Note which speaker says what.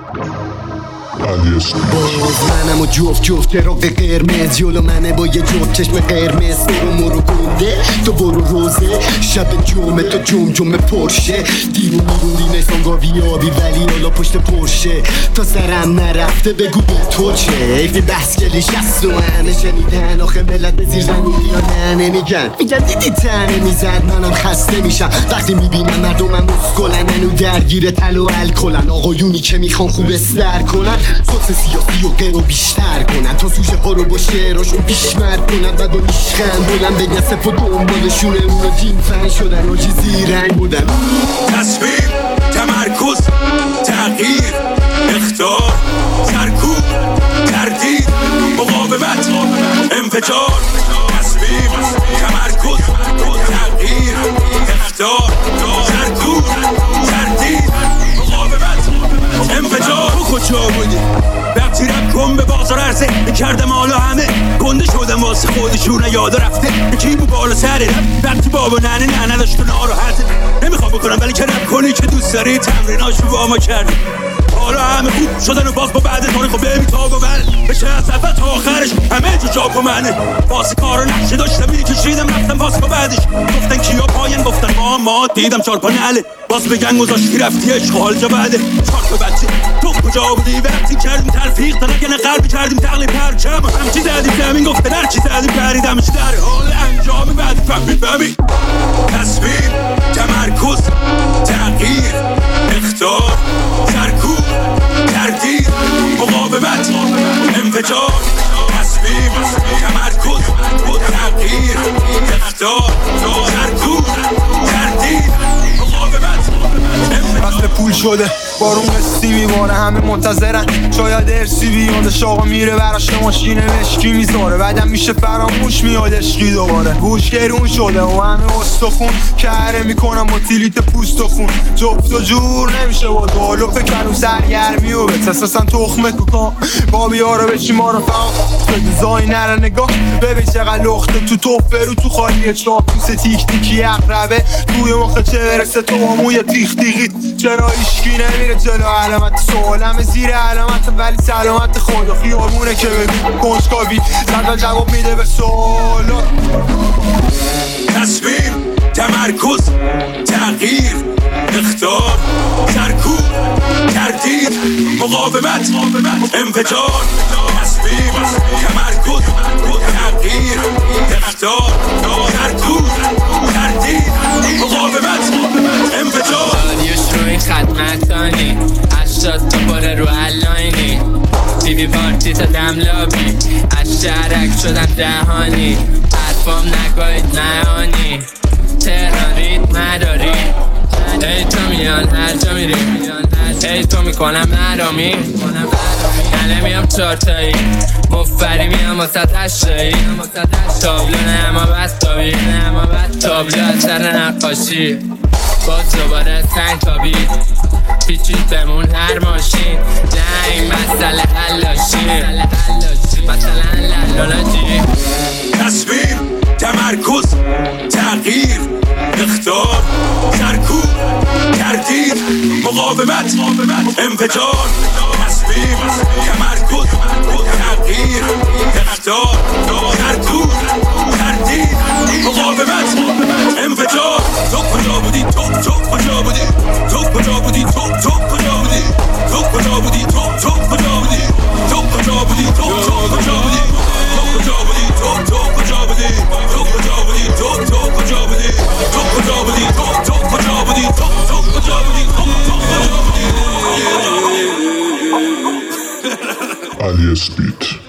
Speaker 1: باز منم و جفت چراغ قرمز جلو منه با یه جفت چشم قرمز مرو گنده تو برو روزه شب جمعه تو جمجمه پرشه دیرو میروندی نیستان گاوی آبی ولی حالا پشت پرشه تا سرم نرفته بگو به تو چه ایفی بحث کلیش هست و منه شنیدن آخه ملت به زیر زنی یا نه نمیگن میگن دیدی تنه میزد منم خسته میشم وقتی میبینم مردمم مسکلن انو درگیر تل و الکلن آقایونی که میخوان خوب استر کنن صوت سیاسی و غیر و بیشتر کنن تا سوژه ها رو با شعراشون بیشمر کنن بعد و میشخن بلن بگن صف و دنبالشونه اونا دین فن شدن و چیزی رنگ بودن
Speaker 2: تصویر، تمرکز، تغییر، اخطار، سرکوب، تردید، مقاومت، انفجار تصویر، تمرکز، تغییر، اخطار، سرکوب، تردید، مقاومت، انفجار تو کجا بودی؟ وقتی رب کن به بازار عرضه کردم حالا همه گنده شدم واسه خودشون یادا رفته یکی بو بالا سر رب وقتی بابا ننه نداشت و ناراحته نمیخوام بکنم ولی که رب کنی که دوست داری تمریناشو با ما کردی حالا همه خوب شدن و باز با بعد تاریخ و ببین تا و بل بشه از اول تا آخرش همه جو جا با منه واسه کار و نقشه داشتم میکشیدم رفتم واسه با بعدش گفتن کیا پاین گفتن ما دیدم چار پا نعله باز بگن گذاشتی رفتی عشق حال جا بعده چار تا بچه تو کجا بودی وقتی کردیم تلفیق تا نگنه قلبی کردیم تقلیب پرچم همچی زدیم زمین گفتن هرچی زدیم پریدمش در حال انجام بعدی فهمی تصویر تمرکز تغییر اخطار سرکوب تردید مقاومت انفجار تصویر تمرکز تغییر اخطار سرکوب تردید مقاومت
Speaker 3: وقت پول شده بارون قسطی میباره همه منتظرن شاید ارسی بیاد شاقا میره براش ماشین مشکی میذاره بعدم میشه فراموش میاد عشقی دوباره گوش گرون شده و همه استخون کره میکنم با تیلیت پوست و خون جفت و جور نمیشه با دالو فکر و سرگرمی و بت اساسا تخمه کوکان با بیاره بشی ما رو فهم زای نره نگاه ببین چقدر لخته تو توفه رو تو خالیه چاپوس تیک تیکی اقربه توی مخه چه برسه تو هموی تیخ تیخی چرا ایشکی نمیره جلو علامت سوالم زیر علامت ولی سلامت خدا خیابونه که بگو کنجکاوی زدن جواب میده به سوالات
Speaker 2: تصویر تمرکز تغییر اخطار سرکوب تردید مقاومت انفجار تصویر تمرکز تغییر اخطار سرکوب تردید مقاومت انفجار
Speaker 4: رادیوش روی خدمتانی 80 تا باره رو الاینی تیوی پارتی تا دم لابی از شهرک شدم دهانی حرفام نگاهید معانی تهران رید نداری ای تو میان هر جا میریم ای تو میکنم نرامی نمیام چارتایی مفری میام واسه هشتایی تابلو نه اما بستابی تابلو از سر نقاشی باز دوباره سنگ تابی پیچید بمون هر ماشین نه این مسئله حلاشی مثلا لالاناجی
Speaker 2: تصویر تمرکز تغییر اخطار سرکوب تردید مقاومت انفجار تصویر تمرکز تغییر اخطار سرکوب تردید مقاومت انفجار تو کجا بودی تو کجا بودی تو کجا بودی تو کجا بودی تو کجا بودی تو کجا بودی تو کجا بودی تو کجا بودی تو کجا بودی تو کجا بودی تو کجا بودی تو کجا بودی تو کجا بودی تو کجا بودی تو کجا بودی
Speaker 5: Alias Beat.